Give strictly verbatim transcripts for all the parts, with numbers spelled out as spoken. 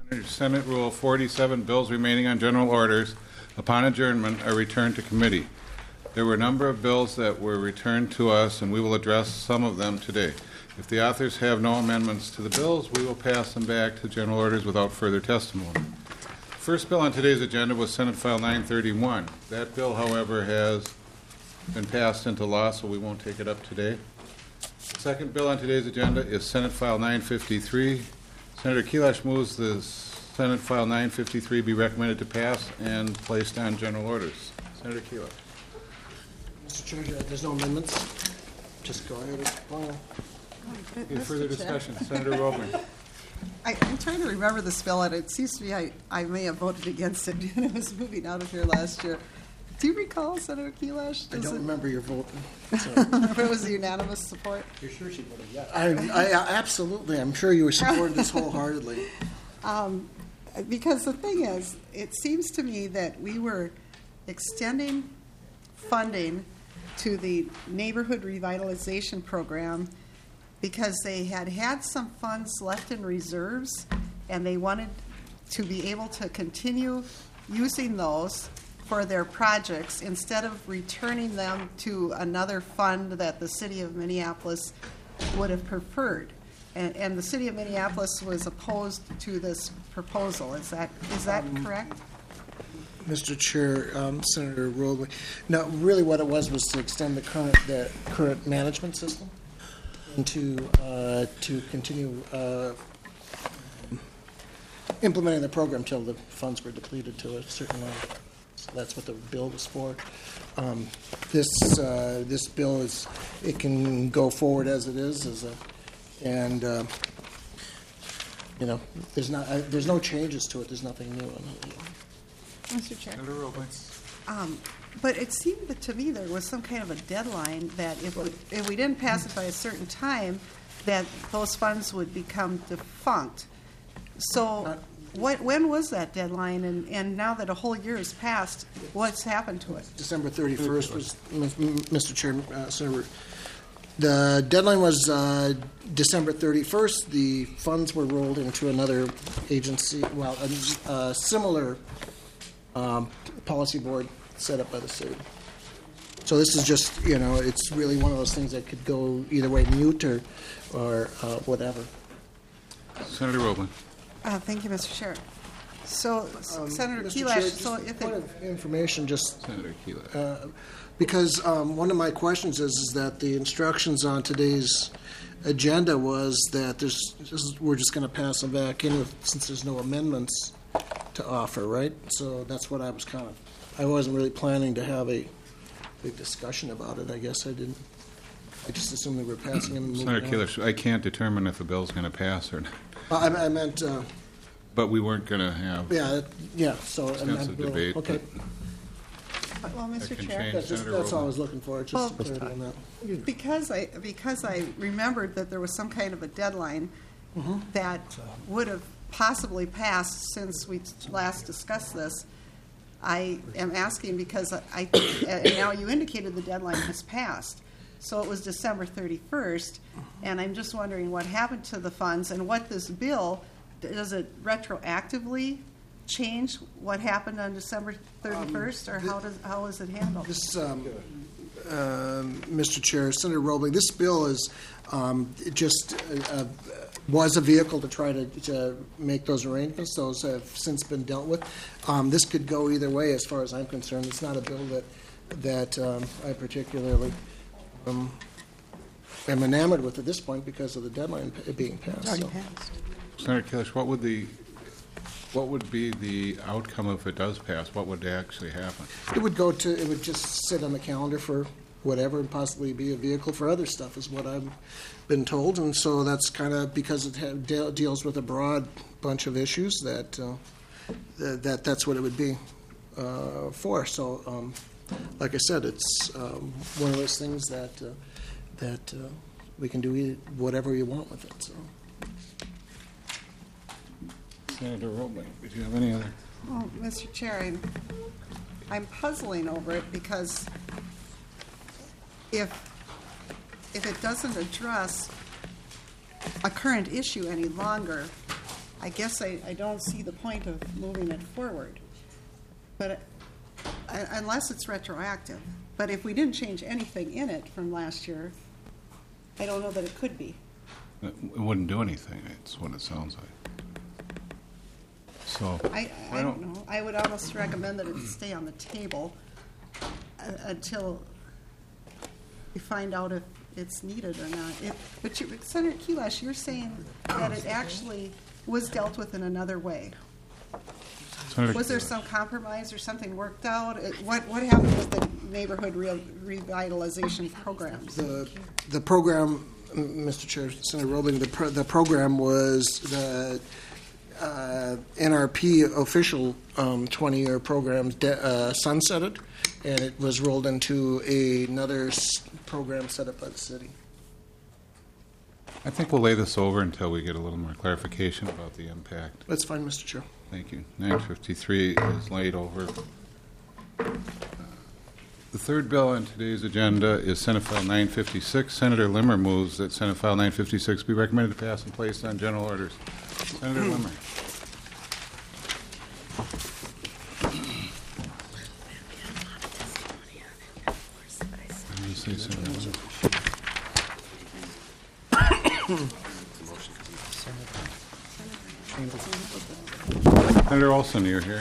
Under Senate Rule forty-seven, bills remaining on general orders upon adjournment are returned to committee. There were a number of bills that were returned to us, and we will address some of them today. If the authors have no amendments to the bills, we will pass them back to general orders without further testimony. First bill on today's agenda was Senate File nine thirty-one. That bill, however, has been passed into law, so we won't take it up today. The second bill on today's agenda is Senate File nine fifty-three. Senator Kelash moves the Senate File nine fifty-three be recommended to pass and placed on general orders. Senator Kelash. Mister Chair, there's no amendments. Just go ahead. Well, Any further discussion? Senator Roebling. I, I'm trying to remember this bill, and it seems to me I, I may have voted against it when it was moving out of here last year. Do you recall, Senator Kelash? I don't it, remember your vote. So. If it was unanimous support? You're sure she voted yes? I, I absolutely. I'm sure you were supporting this wholeheartedly. Um, because the thing is, it seems to me that we were extending funding to the neighborhood revitalization program because they had had some funds left in reserves, and they wanted to be able to continue using those for their projects instead of returning them to another fund that the city of Minneapolis would have preferred. And, and the city of Minneapolis was opposed to this proposal. Is that is that um, correct? Mister Chair, um, Senator Roebling. No, really, what it was was to extend the current the current management system and to uh, to continue uh, implementing the program until the funds were depleted to a certain level. So that's what the bill was for. Um, this uh, this bill is it can go forward as it is as a and. Uh, you know, there's not uh, there's no changes to it. There's nothing new on it. Mister Chair. Senator Roebling. Um, but it seemed that to me there was some kind of a deadline that if we, if we didn't pass it by a certain time, that those funds would become defunct. So what, when was that deadline? And, and now that a whole year has passed, what's happened to it? December thirty-first was, Mister Chair, uh, Senator. The deadline was uh, December thirty-first. The funds were rolled into another agency, well, a, a similar Um, policy board set up by the city. So this is just, you know, it's really one of those things that could go either way, mute or, or uh, whatever. Senator Roebling. Uh, thank you, Mister Chair. So, Um, Senator Mister Kelash, Chair, so just if a point it, of information, just Senator Kelash. uh, because um, one of my questions is, is that the instructions on today's agenda was that there's, this is, we're just going to pass them back in with, since there's no amendments to offer, right? So that's what I was kind of, I wasn't really planning to have a big discussion about it. I guess I didn't, I just assumed we were passing them and moving Senator on. Kelash, I can't determine if a bill's going to pass or not. Uh, I, I meant, uh, But we weren't going to have yeah, that- yeah, so. I meant, extensive well, debate. Okay, but well, Mister can Chair. change. that's, just, Senator that's all I Roebling. was looking for, just Well, clarity on that. Because I because I remembered that there was some kind of a deadline Mm-hmm. that would have possibly passed since we last discussed this. I am asking because I, I and now you indicated the deadline has passed, so it was December thirty-first, and I'm just wondering what happened to the funds and what this bill does it retroactively change what happened on December thirty-first, or how does how is it handled? This, um, um, Mister Chair, Senator Roebling, this bill is um, it just uh, uh, was a vehicle to try to, to make those arrangements. Those have since been dealt with. Um, this could go either way, as far as I'm concerned. It's not a bill that that um, I particularly um, am enamored with at this point because of the deadline being passed. It's already So. passed. Senator Kelash, what would the what would be the outcome if it does pass? What would actually happen? It would go to, it would just sit on the calendar for whatever and possibly be a vehicle for other stuff is what I've been told. And so that's kind of because it ha- de- deals with a broad bunch of issues that, uh, th- that that's what it would be uh, for. So, um, like I said, it's um, one of those things that, uh, that uh, we can do e- whatever you want with it. So. Senator Roebling, did you have any other? Well, Mister Chair, I'm, I'm puzzling over it because if if it doesn't address a current issue any longer, I guess I, I don't see the point of moving it forward. But uh, unless it's retroactive. But if we didn't change anything in it from last year, I don't know that it could be. It it wouldn't do anything, it's what it sounds like. So, I, why I don't know. I would almost recommend that it stay on the table uh, until we find out if it's needed or not. It, but you, Senator Kelash, you're saying that it actually was dealt with in another way. Senator Was there Kelash. some compromise or something worked out? It- What, what happened with the neighborhood re- revitalization programs? The, the program, m- Mister Chair, Senator Roebling, the, pro- the program was the uh, N R P official um, twenty-year program de- uh, sunsetted, and it was rolled into another s- program set up by the city. I think we'll lay this over until we get a little more clarification about the impact. That's fine, Mister Chair. Thank you. nine fifty-three is laid over. The third bill on today's agenda is Senate File nine fifty-six. Senator Limmer moves that Senate File nine fifty-six be recommended to pass and placed on general orders. Senator Limmer. Let me see, Senator Limmer. Senator Olson, you're here.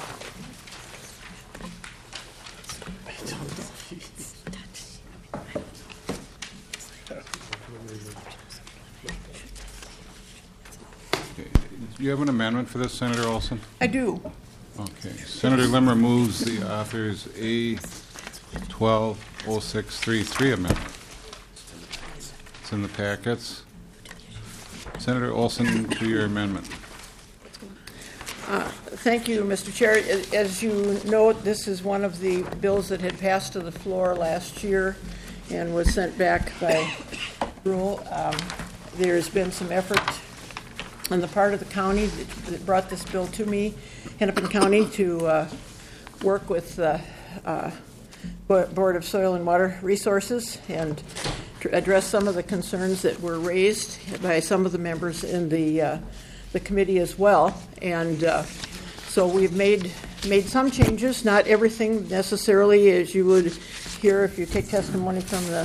Do you have an amendment for this, Senator Olson? I do. Okay. Senator Limmer moves the author's A twelve oh six thirty-three amendment. It's in the packets. Senator Olson, to your amendment. Thank you, Mister Chair. As you note, this is one of the bills that had passed to the floor last year and was sent back by rule. Um, there's been some effort on the part of the county that, that brought this bill to me, Hennepin County, to uh, work with the uh, Board of Soil and Water Resources and to address some of the concerns that were raised by some of the members in the uh, the committee as well. And uh, so we've made made some changes, not everything necessarily as you would hear if you take testimony from the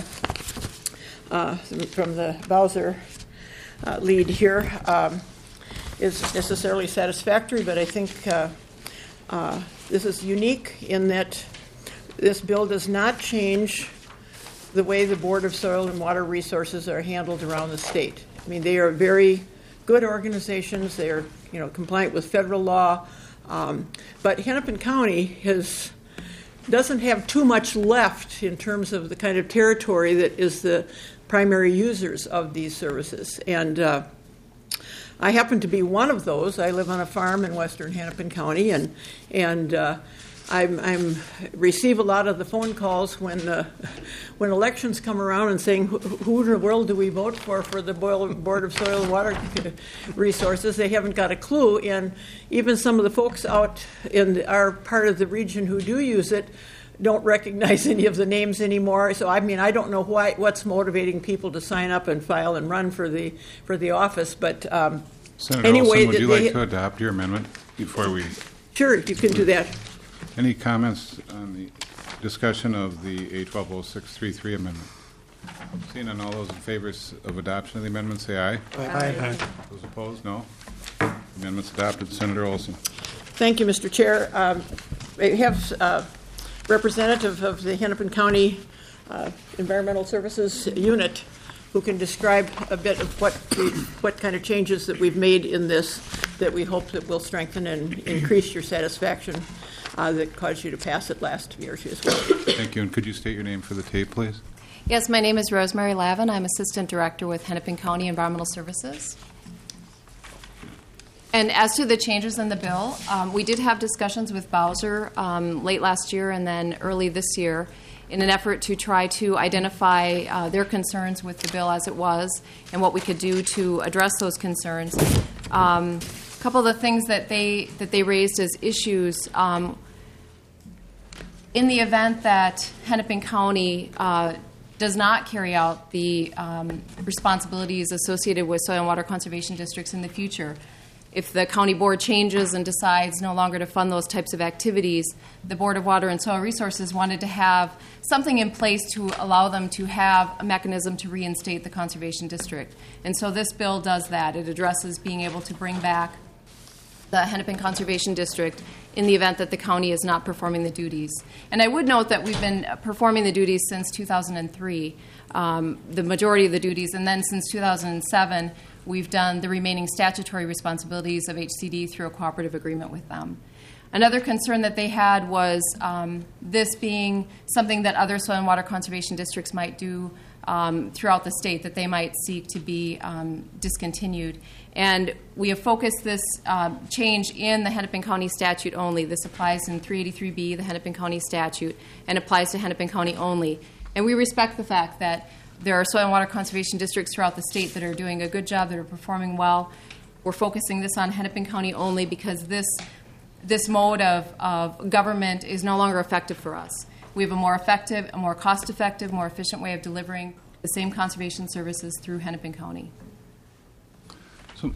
uh, from the Bowser uh, lead here, um, is necessarily satisfactory, but I think uh, uh, this is unique in that this bill does not change the way the Board of Soil and Water Resources are handled around the state. I mean, they are very good organizations. They are, you know, compliant with federal law. Um, but Hennepin County has doesn't have too much left in terms of the kind of territory that is the primary users of these services. And uh, I happen to be one of those. I live on a farm in western Hennepin County, and and uh, I'm, I'm receive a lot of the phone calls when uh, when elections come around and saying, who, who in the world do we vote for for the Board of Soil and Water Resources? They haven't got a clue, and even some of the folks out in our part of the region who do use it don't recognize any of the names anymore. So I mean, I don't know why what's motivating people to sign up and file and run for the for the office, but um, Senator anyway, Olson, would you they, like to adopt your amendment before we? Sure, you can do that. Any comments on the discussion of the A twelve oh six thirty-three amendment? Seeing none, all those in favor of adoption of the amendment say aye. Aye. Those opposed, no. Amendment's adopted. Senator Olson. Thank you, Mister Chair. Um, I have a representative of the Hennepin County uh, Environmental Services Unit who can describe a bit of what we, what kind of changes that we've made in this that we hope that will strengthen and increase your satisfaction uh, that caused you to pass it last year as well. Thank you. And could you state your name for the tape, please? Yes, my name is Rosemary Lavin. I'm Assistant Director with Hennepin County Environmental Services. And as to the changes in the bill, um, we did have discussions with Bowser um, late last year and then early this year in an effort to try to identify uh, their concerns with the bill as it was and what we could do to address those concerns. Um, a couple of the things that they that they raised as issues, um, in the event that Hennepin County uh, does not carry out the um, responsibilities associated with soil and water conservation districts in the future, if the county board changes and decides no longer to fund those types of activities, the Board of Water and Soil Resources wanted to have something in place to allow them to have a mechanism to reinstate the conservation district. And so this bill does that. It addresses being able to bring back the Hennepin Conservation District in the event that the county is not performing the duties. And I would note that we've been performing the duties since two thousand three, um, the majority of the duties, and then since two thousand seven, we've done the remaining statutory responsibilities of H C D through a cooperative agreement with them. Another concern that they had was um, this being something that other soil and water conservation districts might do um, throughout the state, that they might seek to be um, discontinued. And we have focused this uh, change in the Hennepin County statute only. This applies in three eighty-three B, the Hennepin County statute, and applies to Hennepin County only. And we respect the fact that there are soil and water conservation districts throughout the state that are doing a good job, that are performing well. We're focusing this on Hennepin County only because this this mode of, of government is no longer effective for us. We have a more effective, a more cost-effective, more efficient way of delivering the same conservation services through Hennepin County. So,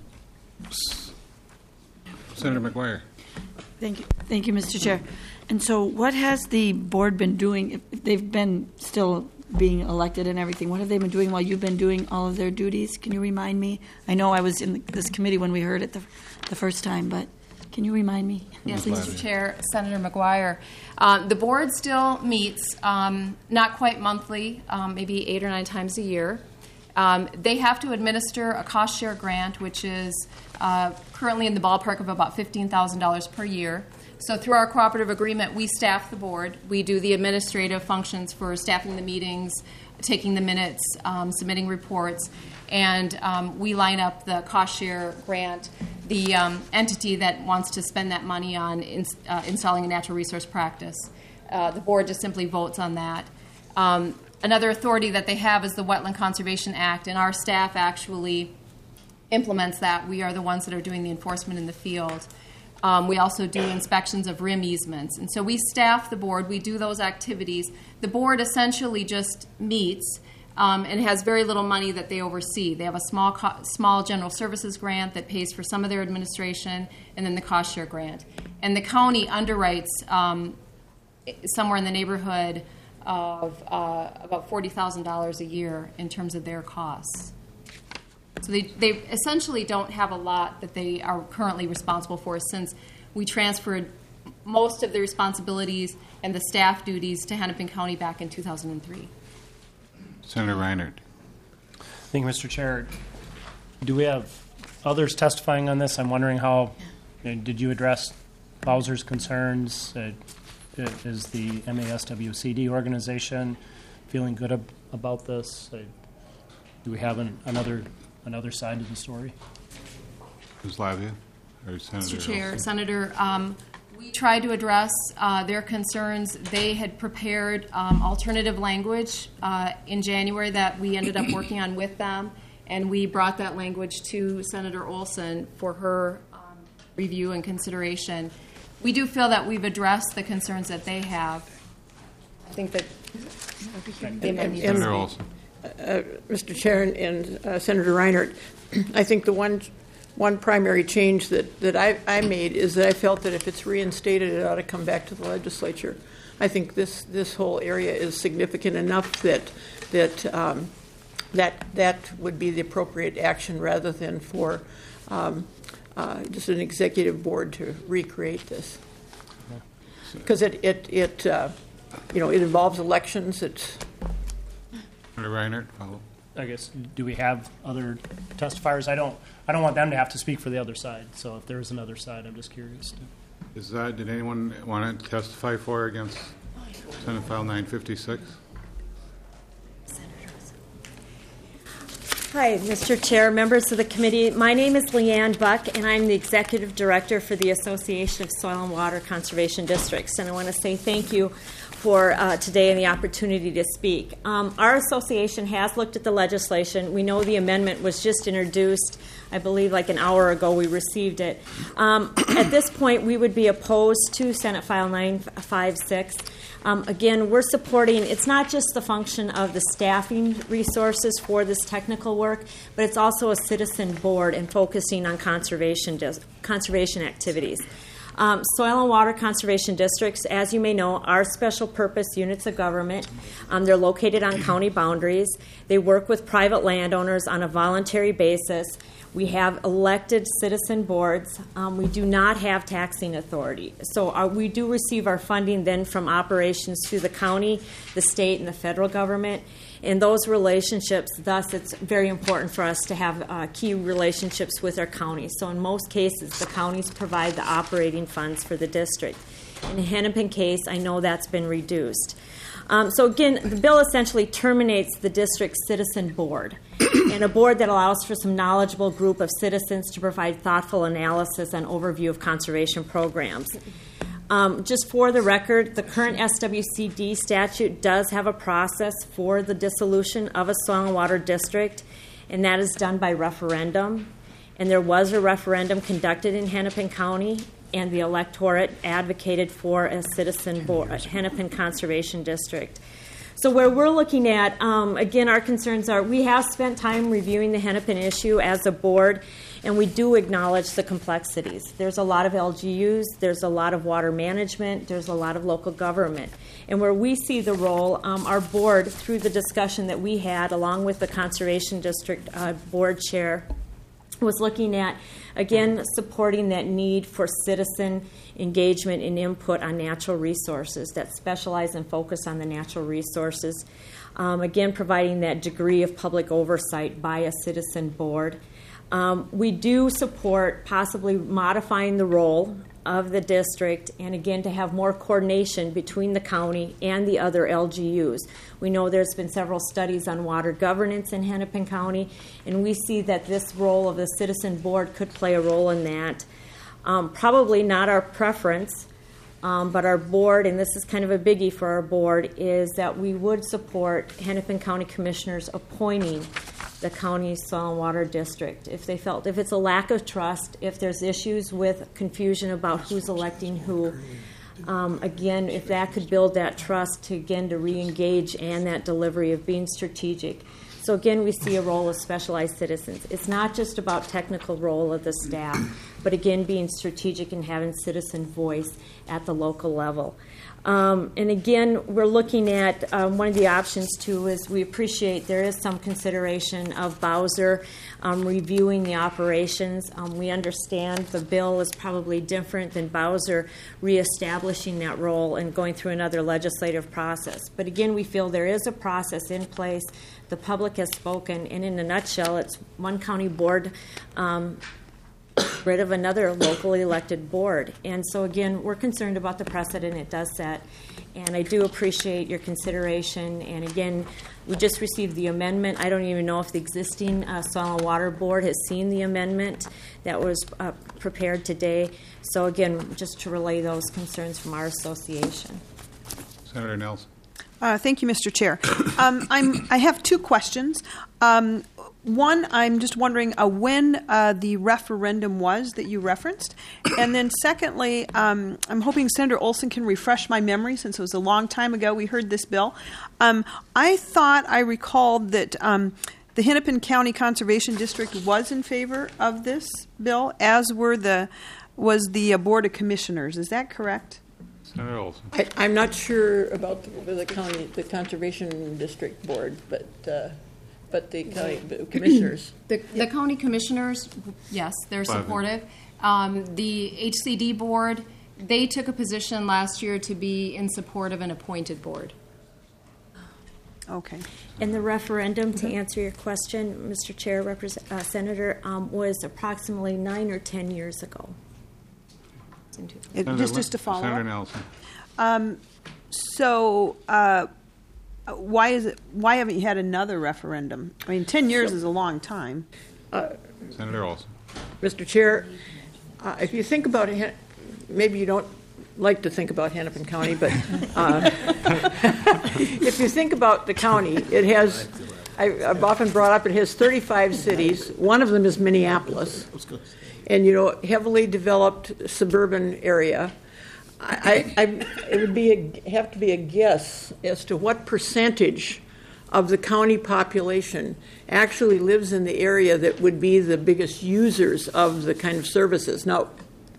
S- Senator McGuire. Thank you, thank you, Mister Chair. And so, what has the board been doing? If if they've been still being elected and everything, what have they been doing while you've been doing all of their duties? Can you remind me? I know I was in this committee when we heard it the, the first time, but can you remind me? Yes, Miz Mister Lavia. Chair, Senator McGuire. Uh, the board still meets, um, not quite monthly, um, maybe eight or nine times a year. Um, they have to administer a cost share grant, which is uh, currently in the ballpark of about fifteen thousand dollars per year. So through our cooperative agreement, we staff the board. We do the administrative functions for staffing the meetings, taking the minutes, um, submitting reports, and um, we line up the cost share grant. The um, entity that wants to spend that money on in, uh, installing a natural resource practice. Uh, the board just simply votes on that. Um, another authority that they have is the Wetland Conservation Act, and our staff actually implements that. We are the ones that are doing the enforcement in the field. Um, we also do inspections of rim easements. And so we staff the board. We do those activities. The board essentially just meets Um, and has very little money that they oversee. They have a small co- small general services grant that pays for some of their administration, and then the cost share grant. And the county underwrites um, somewhere in the neighborhood of uh, about forty thousand dollars a year in terms of their costs. So they, they essentially don't have a lot that they are currently responsible for, since we transferred most of the responsibilities and the staff duties to Hennepin County back in two thousand three. Senator Reinert. Thank you, Mister Chair. Do we have others testifying on this? I'm wondering how, uh, did you address Bowser's concerns? Uh, is the M A S W C D organization feeling good ab- about this? Uh, do we have an, another another side to the story? Miz Lavia or Senator Mister Chair, Olson? Senator, um, we tried to address uh, their concerns. They had prepared um, alternative language uh, in January that we ended up working on with them, and we brought that language to Senator Olson for her um, review and consideration. We do feel that we've addressed the concerns that they have. I think that they might need Senator to Olson. Uh, Mister Chair and, and uh, Senator Reinert, I think the one one primary change that, that I, I made is that I felt that if it's reinstated, it ought to come back to the legislature. I think this, this whole area is significant enough that that um, that that would be the appropriate action, rather than for um, uh, just an executive board to recreate this. Because it it it uh, you know it involves elections. It's Senator Reinert, follow. I guess, do we have other testifiers? I don't I don't want them to have to speak for the other side. So if there is another side, I'm just curious. To... Is that, did anyone want to testify for or against Senate File nine fifty-six? Hi, Mister Chair, members of the committee. My name is Leanne Buck, and I'm the Executive Director for the Association of Soil and Water Conservation Districts. And I want to say thank you for uh, today and the opportunity to speak. Um, our association has looked at the legislation. We know the amendment was just introduced, I believe like an hour ago we received it. Um, at this point, we would be opposed to Senate File nine fifty-six. Um, again, we're supporting, it's not just the function of the staffing resources for this technical work, but it's also a citizen board and focusing on conservation, dis- conservation activities. Um, soil and water conservation districts, as you may know, are special purpose units of government. Um, they're located on county boundaries. They work with private landowners on a voluntary basis. We have elected citizen boards. Um, we do not have taxing authority. So uh, we do receive our funding then from operations through the county, the state, and the federal government. In those relationships, thus, it's very important for us to have uh, key relationships with our counties. So in most cases, the counties provide the operating funds for the district. In the Hennepin case, I know that's been reduced. Um, so again, the bill essentially terminates the district's citizen board, and a board that allows for some knowledgeable group of citizens to provide thoughtful analysis and overview of conservation programs. Um, just for the record, the current S W C D statute does have a process for the dissolution of a soil and water district, and that is done by referendum. And there was a referendum conducted in Hennepin County, and the electorate advocated for a citizen board, a Hennepin Conservation District. So where we're looking at, um, again, our concerns are we have spent time reviewing the Hennepin issue as a board, and we do acknowledge the complexities. There's a lot of L G Us, there's a lot of water management, there's a lot of local government. And where we see the role, um, our board, through the discussion that we had, along with the Conservation District uh, board chair, was looking at, again, supporting that need for citizen engagement and input on natural resources that specialize and focus on the natural resources. Um, again, providing that degree of public oversight by a citizen board. Um, we do support possibly modifying the role of the district, and again to have more coordination between the county and the other L G Us. We know there's been several studies on water governance in Hennepin County, and we see that this role of the citizen board could play a role in that. Um, probably not our preference, um, but our board, and this is kind of a biggie for our board, is that we would support Hennepin County Commissioners appointing the county's soil and water district. If they felt, if it's a lack of trust, if there's issues with confusion about who's electing who, um, again, if that could build that trust to, again, to re-engage and that delivery of being strategic. So again, we see a role of specialized citizens. It's not just about technical role of the staff, but again, being strategic and having citizen voice at the local level. Um, and again, we're looking at um, one of the options too is we appreciate there is some consideration of Bowser um, reviewing the operations. Um, we understand the bill is probably different than Bowser reestablishing that role and going through another legislative process. But again, we feel there is a process in place. The public has spoken, and in a nutshell, it's one county board um, rid of another locally elected board. And so, again, we're concerned about the precedent it does set. And I do appreciate your consideration. And, again, we just received the amendment. I don't even know if the existing uh, Soil and Water Board has seen the amendment that was uh, prepared today. So, again, just to relay those concerns from our association. Senator Nelson. Uh, thank you, Mister Chair. Um, I'm, I have two questions. Um, One, I'm just wondering uh, when uh, the referendum was that you referenced. And then secondly, um, I'm hoping Senator Olson can refresh my memory since it was a long time ago we heard this bill. Um, I thought I recalled that um, the Hennepin County Conservation District was in favor of this bill, as were the was the uh, Board of Commissioners. Is that correct? Senator Olson. I, I'm not sure about the, the county, the Conservation District Board, but uh, but the county the commissioners. The, the county commissioners, yes, they're supportive. Um, the H C D board, they took a position last year to be in support of an appointed board. Okay. And the referendum, to answer your question, Mister Chair, Represent, uh, Senator, um, was approximately nine or ten years ago. It, just, just to follow Senator up. Nelson. Um, so, uh, why is it? Why haven't you had another referendum? I mean, ten years So, is a long time. Uh, Senator Olson. Mister Chair, uh, if you think about it, maybe you don't like to think about Hennepin County, but uh, if you think about the county, it has, I, I've often brought up, it has thirty-five cities. One of them is Minneapolis, and, you know, heavily developed suburban area. I, I, it would be a, have to be a guess as to what percentage of the county population actually lives in the area that would be the biggest users of the kind of services. Now,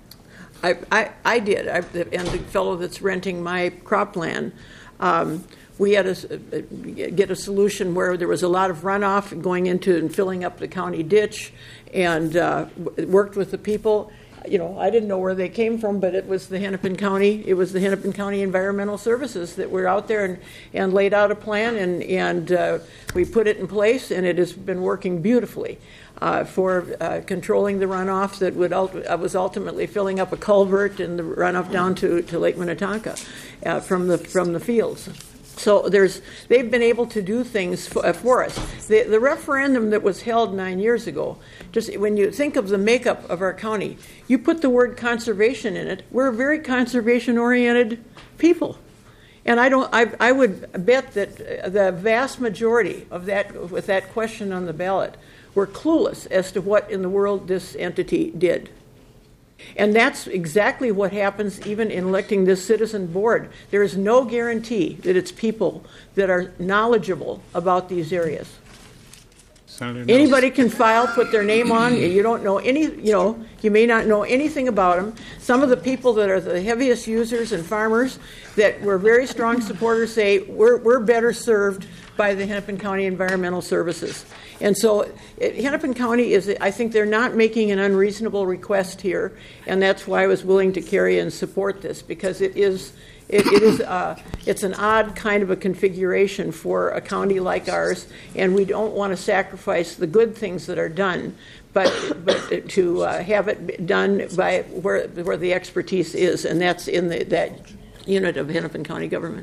I, I, I did, I, and the fellow that's renting my cropland, um, we had to get a solution where there was a lot of runoff going into and filling up the county ditch, and uh, worked with the people. You know, I didn't know where they came from, but it was the Hennepin County. It was the Hennepin County Environmental Services that were out there and, and laid out a plan, and and uh, we put it in place, and it has been working beautifully uh, for uh, controlling the runoff that would ult- uh, was ultimately filling up a culvert and the runoff down to, to Lake Minnetonka uh, from the from the fields. So there's, they've been able to do things for, uh, for us. The, the referendum that was held nine years ago, just when you think of the makeup of our county, you put the word conservation in it. We're a very conservation-oriented people. And I don't. I, I would bet that the vast majority of that, with that question on the ballot, were clueless as to what in the world this entity did. And that's exactly what happens even in electing this citizen board. There is no guarantee that it's people that are knowledgeable about these areas. Senator Nelson. Anybody can file, put their name on. You don't know any, you know, you may not know anything about them. Some of the people that are the heaviest users and farmers that were very strong supporters say we're, we're better served by the Hennepin County Environmental Services. And so it, Hennepin County is, I think they're not making an unreasonable request here, and that's why I was willing to carry and support this, because it is, it, it is, uh, it's an odd kind of a configuration for a county like ours, and we don't want to sacrifice the good things that are done, but but to uh, have it done by where where the expertise is, and that's in the, that unit of Hennepin County government.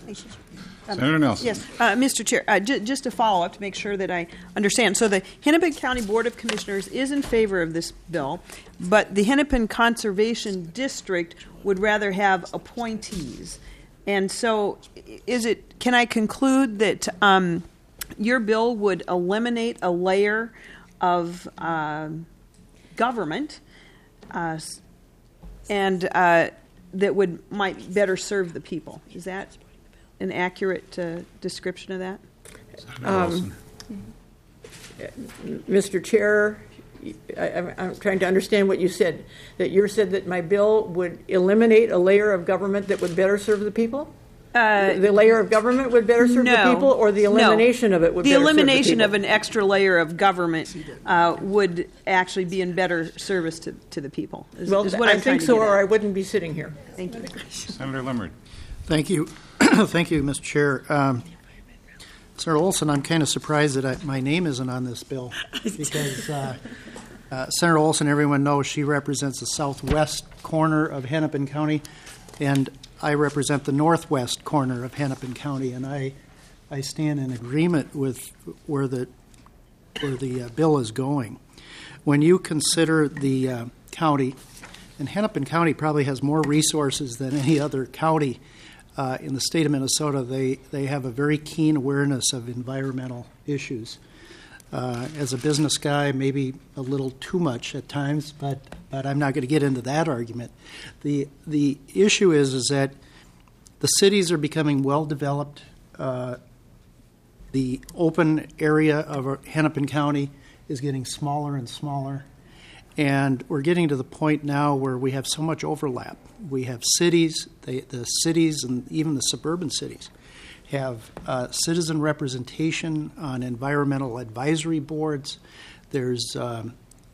Senator Nelson. Yes, uh, Mister Chair, uh, j- just to follow up to make sure that I understand. So the Hennepin County Board of Commissioners is in favor of this bill, but the Hennepin Conservation District would rather have appointees. And so is it, can I conclude that um, your bill would eliminate a layer of uh, government uh, and uh, that would might better serve the people? Is that an accurate uh, description of that? Um, Mister Chair, I, I'm, I'm trying to understand what you said. That you said that my bill would eliminate a layer of government that would better serve the people? Uh, the, the layer of government would better serve no, the people, or the elimination no. of it would the better elimination serve the of people? an extra layer of government uh, would actually be in better service to, to the people. Is, Well, is what I I'm trying think to so, get or at. I wouldn't be sitting here. Thank you. Senator Limerick. Thank you. Thank you, Mister Chair. Um, Senator Olson, I'm kind of surprised that I, my name isn't on this bill because uh, uh, Senator Olson, everyone knows she represents the southwest corner of Hennepin County, and I represent the northwest corner of Hennepin County, and I I stand in agreement with where the where the uh, bill is going. When you consider the uh, county, and Hennepin County probably has more resources than any other county Uh, in the state of Minnesota, they, they have a very keen awareness of environmental issues. Uh, as a business guy, maybe a little too much at times, but, but I'm not going to get into that argument. The the issue is is that the cities are becoming well developed. Uh, the open area of Hennepin County is getting smaller and smaller. And we're getting to the point now where we have so much overlap. We have cities, they, the cities and even the suburban cities have uh, citizen representation on environmental advisory boards. There's um,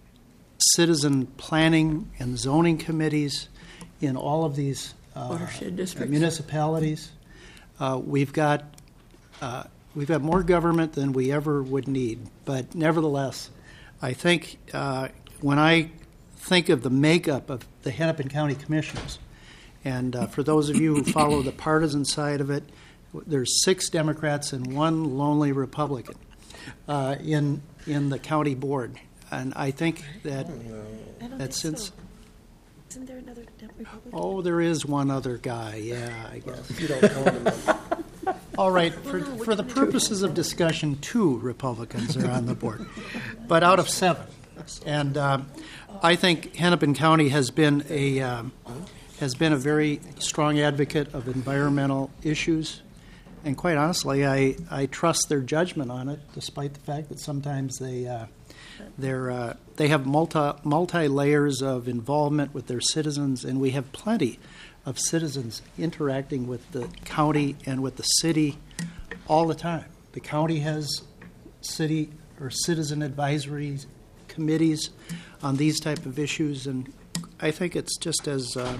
citizen planning and zoning committees in all of these uh, Watershed districts. municipalities. Uh, we've got uh, we've got more government than we ever would need. But nevertheless, I think uh, when I think of the makeup of the Hennepin County Commissioners, and uh, for those of you who follow the partisan side of it, there's six Democrats and one lonely Republican uh, in in the county board, and I think that that since Isn't there another Republican? Oh, there is one other guy, yeah, I guess. You don't know him. All right, for, for the purposes of discussion, two Republicans are on the board, but out of seven. And um, I think Hennepin County has been a um, has been a very strong advocate of environmental issues, and quite honestly, I, I trust their judgment on it, despite the fact that sometimes they uh, they're uh, they have multi multi layers of involvement with their citizens, and we have plenty of citizens interacting with the county and with the city all the time. The county has city or citizen advisory committees on these type of issues, and I think it's just as, uh,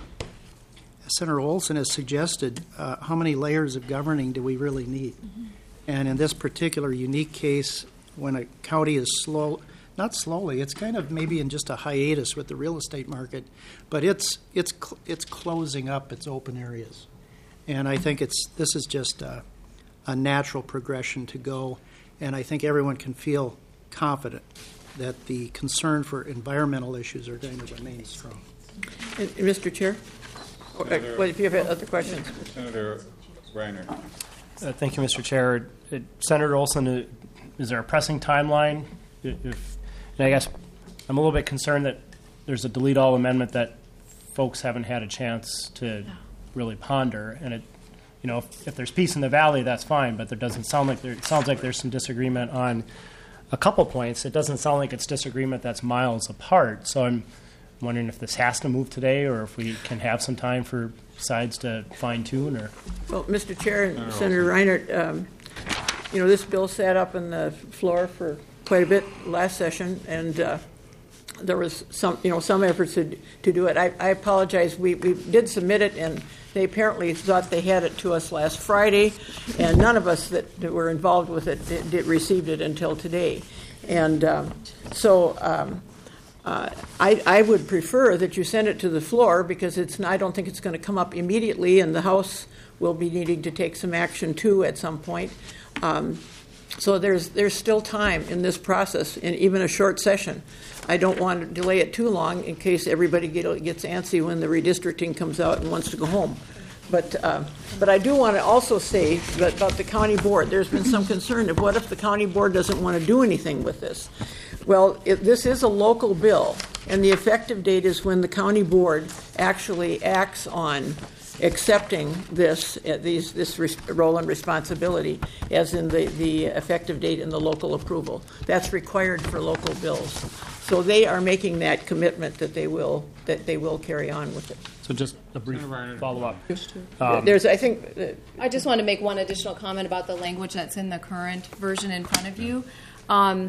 as Senator Olson has suggested, uh, how many layers of governing do we really need? Mm-hmm. And in this particular unique case, when a county is slow, not slowly, it's kind of maybe in just a hiatus with the real estate market, but it's it's cl- it's closing up its open areas, and I think it's this is just a, a natural progression to go, and I think everyone can feel confident that the concern for environmental issues are going to remain strong. And, and Mister Chair, or, uh, what if you have other questions? Senator Reiner. Uh, thank you, Mister Chair. Uh, Senator Olson, uh, is there a pressing timeline? If, and I guess I'm a little bit concerned that there's a delete all amendment that folks haven't had a chance to really ponder. And it, you know, if, if there's peace in the valley, that's fine. But there doesn't sound like there. It sounds like there's some disagreement on a couple points. It doesn't sound like it's disagreement that's miles apart. So I'm wondering if this has to move today, or if we can have some time for sides to fine tune. Or well, Mister Chair and Senator Reiner, um, you know, this bill sat up on the floor for quite a bit last session, and uh, there was some, you know, some efforts to, to do it. I, I apologize. We, we did submit it, and they apparently thought they had it to us last Friday, and none of us that, that were involved with it did, did received it until today. And um, so um, uh, I, I would prefer that you send it to the floor, because it's. I don't think it's going to come up immediately, and the House will be needing to take some action too at some point. Um, So there's there's still time in this process, and even a short session. I don't want to delay it too long in case everybody get, gets antsy when the redistricting comes out and wants to go home. But uh, but I do want to also say that about the county board. There's been some concern of what if the county board doesn't want to do anything with this. Well, it, this is a local bill, and the effective date is when the county board actually acts on accepting this uh, these this res- role and responsibility, as in the, the effective date and the local approval. That's required for local bills. So they are making that commitment that they will that they will carry on with it. so just a brief follow-up. Um, There's, I think, uh, I just want to make one additional comment about the language that's in the current version in front of you. Um,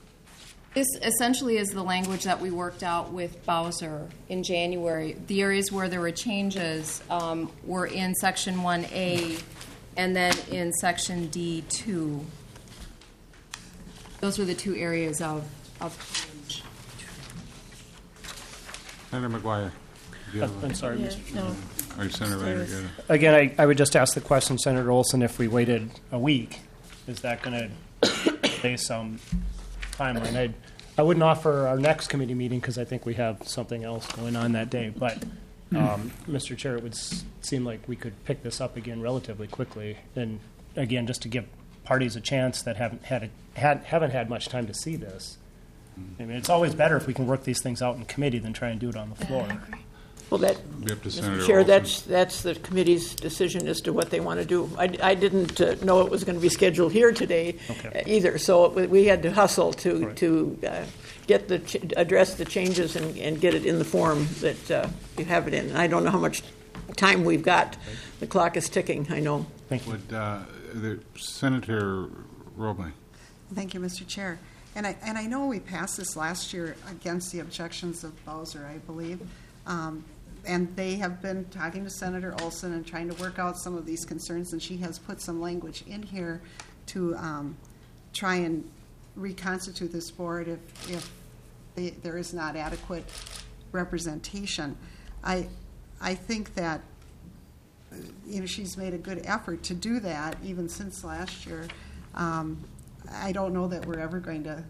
This essentially is the language that we worked out with Bowser in January. The areas where there were changes um, were in Section one A and then in Section D two. Those were the two areas of, of change. Senator McGuire. do you uh, have a- I'm sorry, Yeah, Mister no. Or Senator Reiner. do you have a- Again, I, I would just ask the question, Senator Olson, if we waited a week, is that going to lay some timeline? I'd, I wouldn't offer our next committee meeting because I think we have something else going on that day. But, um, Mister Chair, it would s- seem like we could pick this up again relatively quickly. And again, just to give parties a chance that haven't had, a, had haven't had much time to see this. I mean, it's always better if we can work these things out in committee than try and do it on the floor. well, that, Be up to Mister Senator Chair, Olson. that's that's the committee's decision as to what they want to do. I, I didn't uh, know it was going to be scheduled here today Okay. uh, either, so we, we had to hustle to Right. to uh, get the ch- address the changes and, and get it in the form that uh, you have it in. And I don't know how much time we've got. The clock is ticking. I know. Thank you. Would uh, the Senator Roebling? Thank you, Mister Chair. And I, and I know we passed this last year against the objections of Bowser, I believe. Um, and they have been talking to Senator Olson and trying to work out some of these concerns, and she has put some language in here to um, try and reconstitute this board if, if they, there is not adequate representation. I, I think that you know, she's made a good effort to do that, even since last year. Um, I don't know that we're ever going to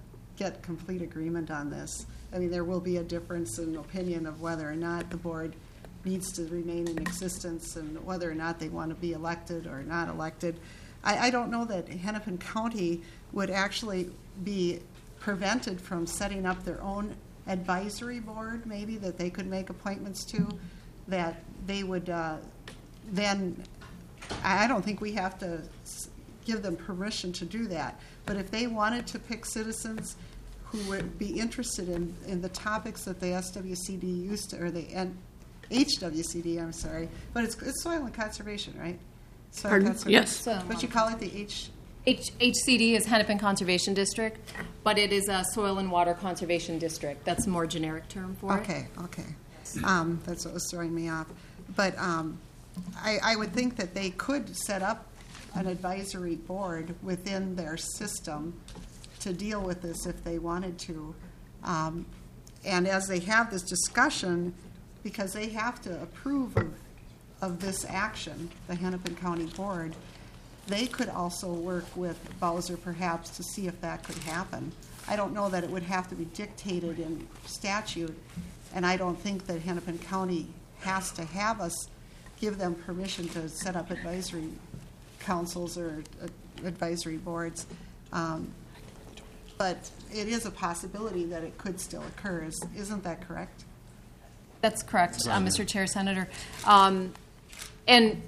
get complete agreement on this. I mean, there will be a difference in opinion of whether or not the board needs to remain in existence and whether or not they want to be elected or not elected. I, I don't know that Hennepin County would actually be prevented from setting up their own advisory board, maybe, that they could make appointments to, that they would uh, then, I don't think we have to give them permission to do that. But if they wanted to pick citizens who would be interested in, in the topics that the S W C D used to, or the N, H W C D, I'm sorry, but it's, it's soil and conservation, right? Soil Pardon? conservation. Yes. So, But you call it the H, H- HCD is Hennepin Conservation District, but it is a Soil and Water Conservation District. That's a more generic term for it. okay, okay. Um, that's what was throwing me off. But um, I, I would think that they could set up an advisory board within their system to deal with this if they wanted to. Um, and as they have this discussion, because they have to approve of, of this action, the Hennepin County Board, they could also work with Bowser perhaps to see if that could happen. I don't know that it would have to be dictated in statute, and I don't think that Hennepin County has to have us give them permission to set up advisory councils or uh, advisory boards. Um, but it is a possibility that it could still occur. Is, isn't that correct? That's correct, uh, Mister Chair, Senator. Um, and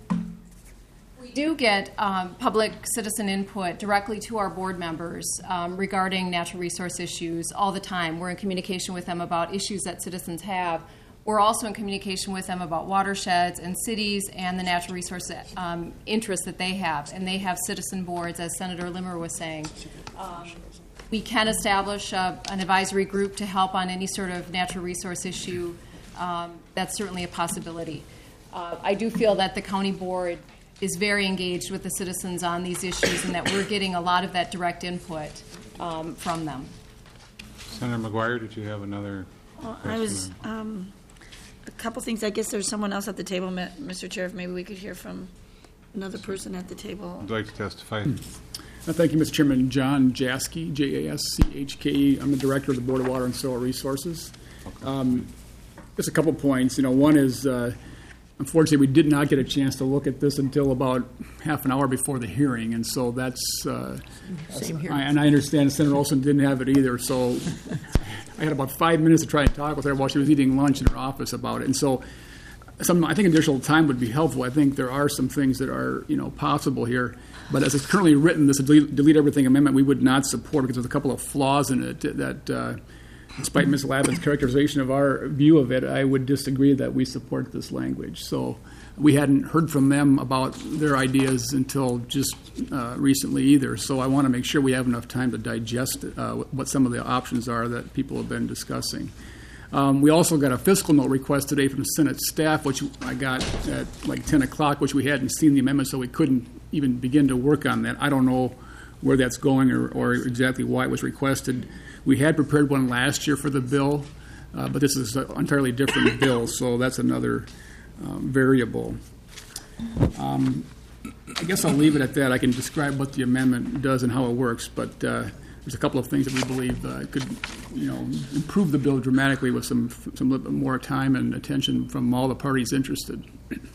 we do get um, public citizen input directly to our board members um, regarding natural resource issues all the time. We're in communication with them about issues that citizens have. We're also in communication with them about watersheds and cities and the natural resource um, interests that they have. And they have citizen boards, as Senator Limmer was saying. Um, we can establish a, an advisory group to help on any sort of natural resource issue. Um, that's certainly a possibility. Uh, I do feel that the county board is very engaged with the citizens on these issues and that we're getting a lot of that direct input um, from them. Senator McGuire, did you have another Well, question? I was, um, a couple things. I guess there's someone else at the table, Ma- Mister Chair, if maybe we could hear from another person at the table. Would you like to testify? Uh, Thank you, Mister Chairman. John Jaskey, J A S C H K E. I'm the Director of the Board of Water and Soil Resources. Um, Just a couple points. You know, one is, uh, unfortunately, we did not get a chance to look at this until about half an hour before the hearing, and so that's. Uh, Same here. I, and I understand Senator Olson didn't have it either, so I had about five minutes to try and talk with her while she was eating lunch in her office about it, and so. Some, I think additional time would be helpful. I think there are some things that are, you know, possible here. But as it's currently written, this delete, delete everything amendment we would not support because there's a couple of flaws in it that, uh, despite Miz Lavin's characterization of our view of it, I would disagree that we support this language. So we hadn't heard from them about their ideas until just uh, recently either. So I want to make sure we have enough time to digest uh, what some of the options are that people have been discussing. Um, we also got a fiscal note request today from Senate staff, which I got at like ten o'clock, which we hadn't seen the amendment, so we couldn't even begin to work on that. I don't know where that's going or, or exactly why it was requested. We had prepared one last year for the bill, uh, but this is an entirely different bill, so that's another um, variable. Um, I guess I'll leave it at that. I can describe what the amendment does and how it works, but uh, there's a couple of things that we believe uh, could, you know, improve the bill dramatically with some some little bit more time and attention from all the parties interested.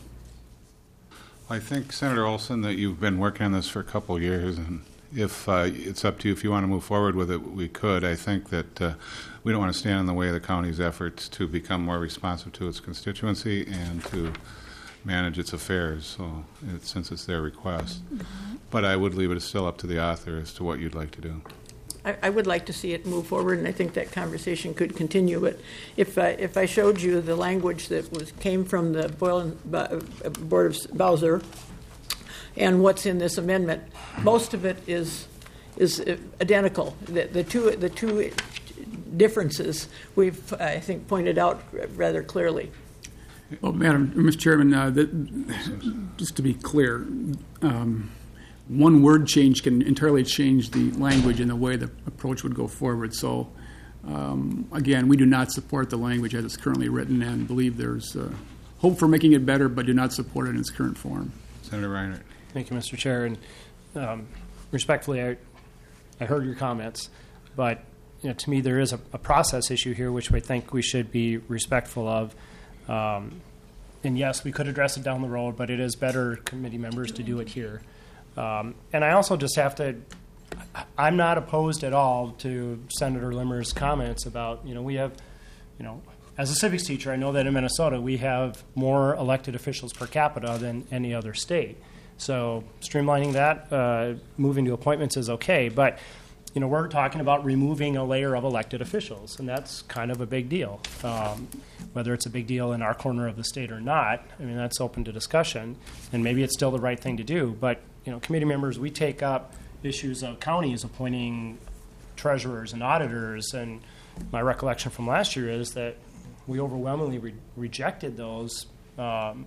I think, Senator Olson, that you've been working on this for a couple of years, and if uh, it's up to you if you want to move forward with it, we could. I think that uh, we don't want to stand in the way of the county's efforts to become more responsive to its constituency and to manage its affairs, so it, since it's their request. Mm-hmm. But I would leave it still up to the author as to what you'd like to do. I, I would like to see it move forward, and I think that conversation could continue. But if I, if I showed you the language that was came from the Boylan uh, Board of Bowser and what's in this amendment, most of it is is identical. The, the two the two differences we've I think pointed out rather clearly. Well, Madam, Mister Chairman, uh, that, just to be clear. Um, One word change can entirely change the language and the way the approach would go forward. So, um, again, we do not support the language as it's currently written and believe there's uh, hope for making it better, but do not support it in its current form. Senator Reinert. Thank you, Mister Chair. And um, respectfully, I, I heard your comments, but you know, to me, there is a, a process issue here, which I think we should be respectful of. Um, and yes, we could address it down the road, but it is better, committee members, to do it here. Um, and I also just have to, I'm not opposed at all to Senator Limmer's comments about, you know, we have, you know, as a civics teacher, I know that in Minnesota we have more elected officials per capita than any other state. So streamlining that, uh, moving to appointments is okay. But, you know, we're talking about removing a layer of elected officials, and that's kind of a big deal. Um, whether it's a big deal in our corner of the state or not, I mean, that's open to discussion, and maybe it's still the right thing to do. But, you know, committee members, we take up issues of counties appointing treasurers and auditors, and my recollection from last year is that we overwhelmingly re- rejected those. Um,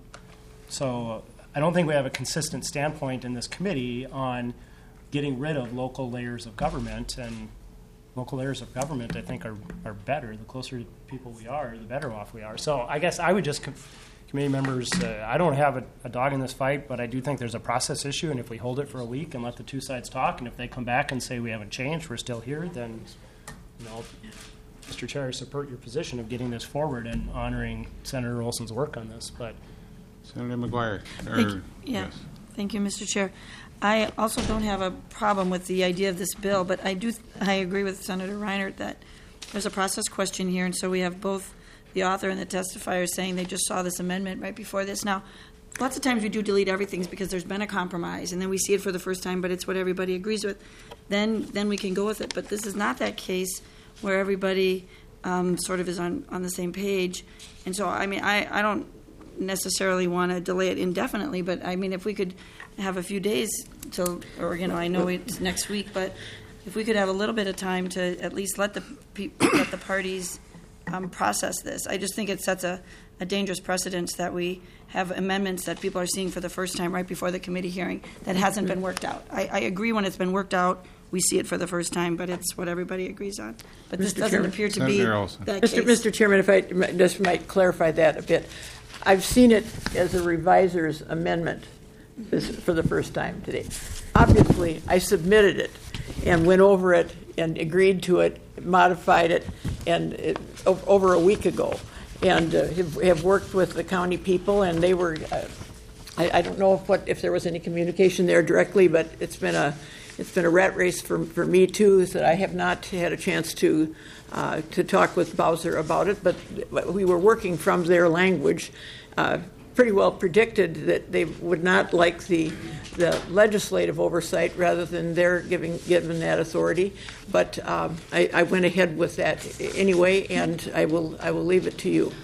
so I don't think we have a consistent standpoint in this committee on getting rid of local layers of government, and local layers of government, I think, are, are better. The closer to people we are, the better off we are. So I guess I would just, com- committee members, uh, I don't have a, a dog in this fight, but I do think there's a process issue, and if we hold it for a week and let the two sides talk, and if they come back and say we haven't changed, we're still here, then, you know, Mister Chair, I support your position of getting this forward and honoring Senator Olson's work on this. But Senator McGuire. Or, Thank you. Yeah. Yes. Thank you, Mister Chair. I also don't have a problem with the idea of this bill, but I do. I agree with Senator Reinert that there's a process question here, and so we have both the author and the testifier saying they just saw this amendment right before this. Now, lots of times we do delete everything because there's been a compromise, and then we see it for the first time, but it's what everybody agrees with. Then, then we can go with it. But this is not that case where everybody um, sort of is on, on the same page. And so, I mean, I, I don't necessarily want to delay it indefinitely, but, I mean, if we could have a few days till, or, you know, I know it's next week, but if we could have a little bit of time to at least let the pe- let the parties um, process this. I just think it sets a, a dangerous precedent that we have amendments that people are seeing for the first time right before the committee hearing that hasn't been worked out. I, I agree when it's been worked out, we see it for the first time, but it's what everybody agrees on. But this Mister doesn't Chairman. appear to Senator be Olson. that Mister case. Mister Chairman, if I just might clarify that a bit. I've seen it as a reviser's amendment this, for the first time today. Obviously, I submitted it and went over it and agreed to it, modified it, and it, over a week ago, and uh, have, have worked with the county people, and they were. Uh, I, I don't know if what if there was any communication there directly, but it's been a it's been a rat race for for me too. That I have not had a chance to. Uh, to talk with Bowser about it, but we were working from their language. Uh, pretty well predicted that they would not like the the legislative oversight rather than their giving given that authority. But um, I, I went ahead with that anyway, and I will I will leave it to you.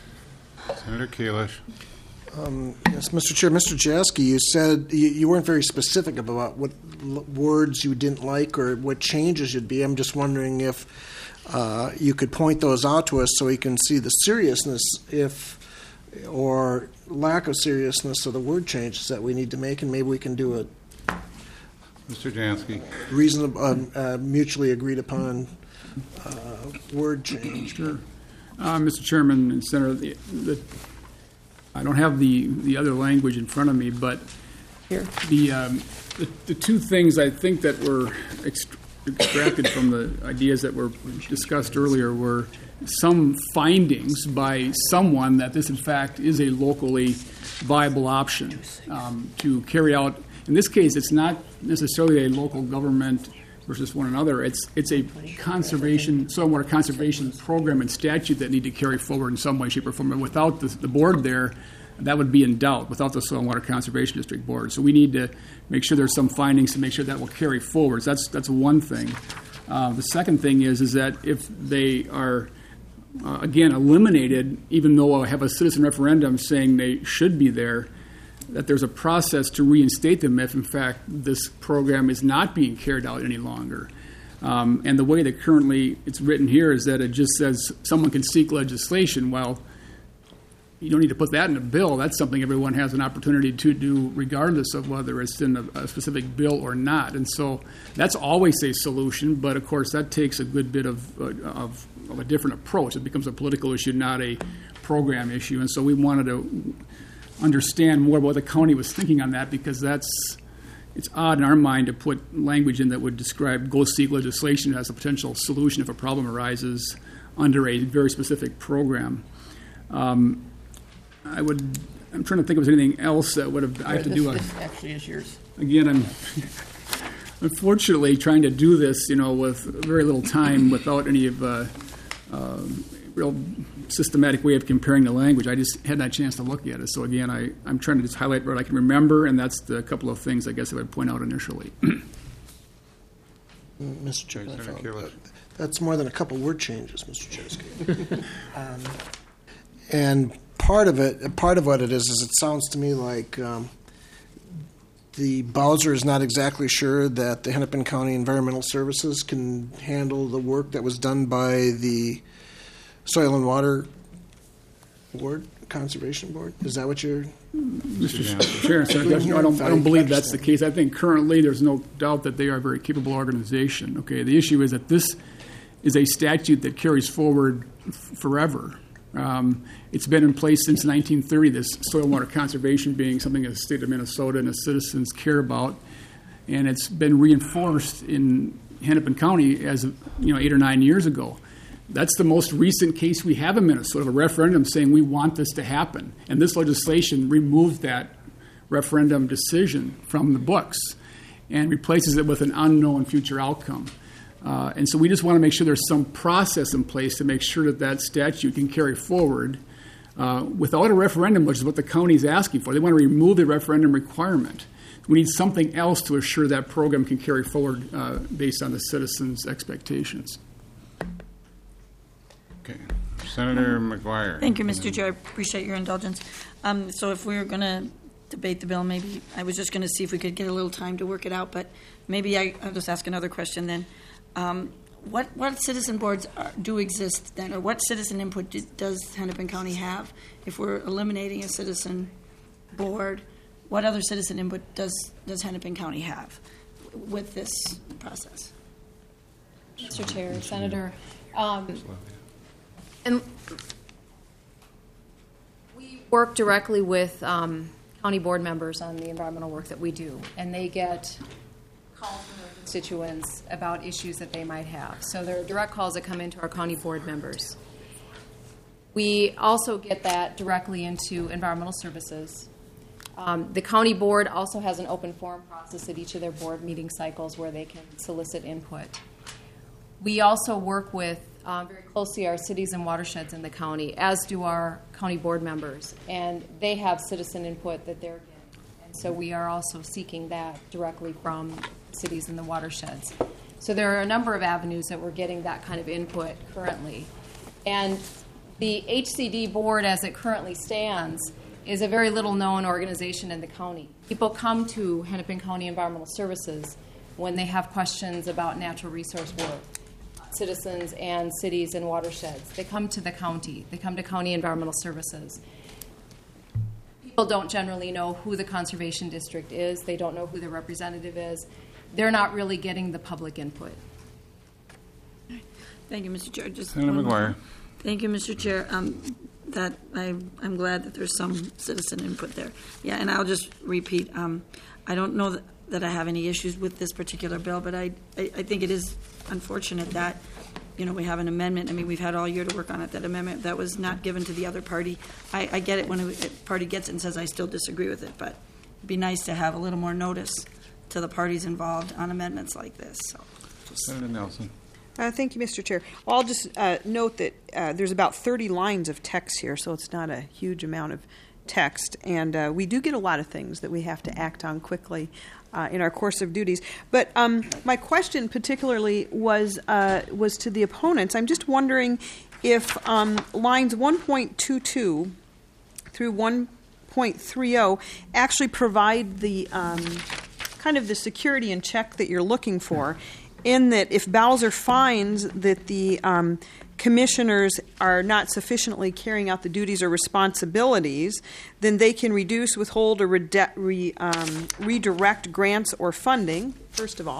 Senator Kalish. Um, yes, Mister Chair, Mister Jaski, you said you, you weren't very specific about what l- words you didn't like or what changes you'd be. I'm just wondering if uh, you could point those out to us so we can see the seriousness, if or lack of seriousness of the word changes that we need to make, and maybe we can do a Mister Jansky. reasonable, um, uh, mutually agreed upon uh, word change. Sure. Uh, Mister Chairman and Senator, the, the, I don't have the, the other language in front of me, but Here. the, um, the the two things I think that were ext- extracted from the ideas that were discussed earlier were some findings by someone that this, in fact, is a locally viable option um, to carry out. In this case, it's not necessarily a local government versus one another. It's it's a conservation, stormwater conservation program and statute that need to carry forward in some way, shape, or form. And without the, the board there, that would be in doubt, without the Stormwater Conservation District Board. So we need to make sure there's some findings to make sure that will carry forward. So that's that's one thing. Uh, the second thing is is that if they are uh, again eliminated, even though I have a citizen referendum saying they should be there, that there's a process to reinstate them if, in fact, this program is not being carried out any longer. Um, and the way that currently it's written here is that it just says someone can seek legislation. Well, you don't need to put that in a bill. That's something everyone has an opportunity to do regardless of whether it's in a, a specific bill or not. And so that's always a solution, but, of course, that takes a good bit of, uh, of, of a different approach. It becomes a political issue, not a program issue. And so we wanted to understand more what the county was thinking on that, because that's it's odd in our mind to put language in that would describe go seek legislation as a potential solution if a problem arises under a very specific program. Um, I would, I'm trying to think if there's anything else that would have, I have to This- do a, This actually is yours. again, I'm unfortunately trying to do this, you know, with very little time without any of uh, uh, real systematic way of comparing the language. I just hadn't had a chance to look at it. So again, I, I'm trying to just highlight what I can remember, and that's the couple of things I guess I would point out initially. Mister Chair, I Senator found Kirlich. that- that's more than a couple word changes, Mister Chair. um, and part of it, part of what it is, is it sounds to me like um, the Bowser is not exactly sure that the Hennepin County Environmental Services can handle the work that was done by the Soil and Water Board, Conservation Board. Is that what you're? Mister Chair, Senator Deschler, I don't, I don't believe that's the case. I think currently there's no doubt that they are a very capable organization. Okay, the issue is that this is a statute that carries forward f- forever. Um, it's been in place since nineteen thirty, this soil and water conservation being something that the state of Minnesota and its citizens care about. And it's been reinforced in Hennepin County as of, you know, eight or nine years ago. That's the most recent case we have in Minnesota, a referendum saying we want this to happen. And this legislation removes that referendum decision from the books and replaces it with an unknown future outcome. Uh, and so we just want to make sure there's some process in place to make sure that that statute can carry forward uh, without a referendum, which is what the county is asking for. They want to remove the referendum requirement. We need something else to assure that program can carry forward uh, based on the citizens' expectations. Okay. Senator McGuire. Thank you, Mister Chair. I appreciate your indulgence. Um, so if we were going to debate the bill, maybe I was just going to see if we could get a little time to work it out, but maybe I, I'll just ask another question then. Um, what what citizen boards are, do exist then, or what citizen input do, does Hennepin County have? If we're eliminating a citizen board, what other citizen input does, does Hennepin County have with this process? Mister Chair, Senator, um, and we work directly with um, county board members on the environmental work that we do, and they get calls from their constituents about issues that they might have. So there are direct calls that come into our county board members. We also get that directly into environmental services. Um, the county board also has an open forum process at each of their board meeting cycles where they can solicit input. We also work with um, very closely our cities and watersheds in the county, as do our county board members, and they have citizen input that they're getting. And so we are also seeking that directly from cities and the watersheds. So there are a number of avenues that we're getting that kind of input currently. And the H C D board, as it currently stands, is a very little-known organization in the county. People come to Hennepin County Environmental Services when they have questions about natural resource work, citizens and cities and watersheds. They come to the county. They come to County Environmental Services. People don't generally know who the conservation district is. They don't know who their representative is. They're not really getting the public input. Thank you, Mister Chair. Just Senator one more. McGuire. Thank you, Mister Chair. Um, that I, I'm glad that there's some citizen input there. Yeah, and I'll just repeat. Um, I don't know that, that I have any issues with this particular bill, but I, I, I think it is unfortunate that, you know, we have an amendment. I mean, we've had all year to work on it. That amendment that was not given to the other party. I, I get it when a party gets it and says I still disagree with it, but it'd be nice to have a little more notice to the parties involved on amendments like this. So, just Senator Nelson. Uh, thank you, Mister Chair. I'll just uh, note that uh, there's about thirty lines of text here, so it's not a huge amount of text. And uh, we do get a lot of things that we have to act on quickly uh, in our course of duties. But um, my question particularly was uh, was to the opponents. I'm just wondering if um, lines one point two two through one point three zero actually provide the um, kind of the security and check that you're looking for, in that if Bowser finds that the um, commissioners are not sufficiently carrying out the duties or responsibilities, then they can reduce, withhold, or rede- re, um, redirect grants or funding, first of all.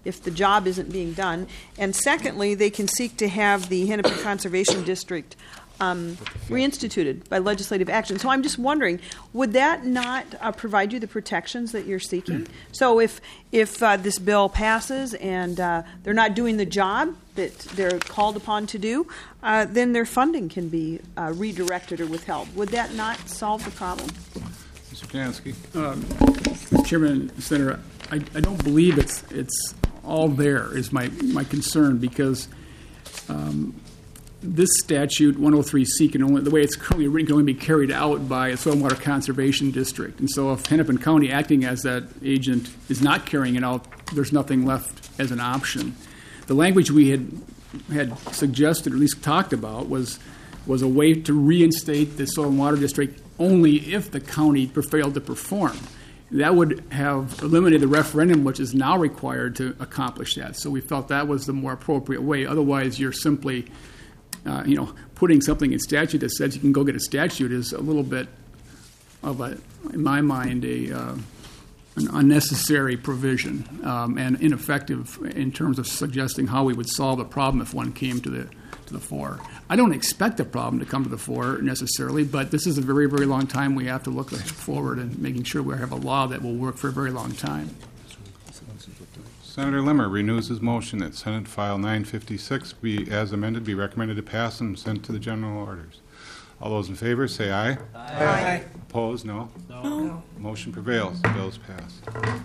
if the job isn't being done. And secondly, they can seek to have the Hennepin Conservation District um, reinstituted by legislative action. So I'm just wondering, would that not uh, provide you the protections that you're seeking? So if if uh, this bill passes and uh, they're not doing the job that they're called upon to do, uh, then their funding can be uh, redirected or withheld. Would that not solve the problem? Mister Jansky. Mister Chairman, Senator, I, I don't believe it's it's all there is my, my concern, because um, this statute, one oh three C, can only, the way it's currently written, can only be carried out by a soil and water conservation district. And so if Hennepin County, acting as that agent, is not carrying it out, there's nothing left as an option. The language we had had suggested, or at least talked about, was was a way to reinstate the soil and water district only if the county failed to perform. That would have eliminated the referendum, which is now required to accomplish that. So we felt that was the more appropriate way. Otherwise, you're simply, uh, you know, putting something in statute that says you can go get a statute is a little bit of a, in my mind, a uh, an unnecessary provision um, and ineffective in terms of suggesting how we would solve a problem if one came to the to the fore. I don't expect a problem to come to the fore necessarily, but this is a very, very long time. We have to look forward and making sure we have a law that will work for a very long time. Senator Limmer renews his motion that Senate File nine fifty-six be, as amended, be recommended to pass and sent to the general orders. All those in favor say aye. Aye. Aye. Opposed, no. No. Motion prevails. The bill is passed.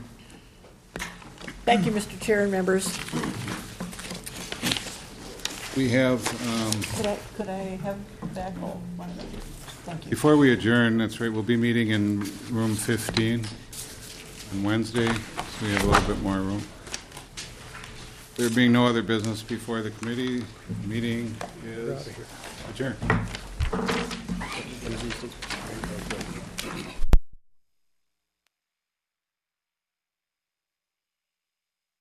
Thank you, Mister Chair and members. We have, um, Could I, could I have back? Oh, one of them. Thank you. before we adjourn, that's right, we'll be meeting in room fifteen on Wednesday, so we have a little bit more room. There being no other business before the committee, the meeting is adjourned.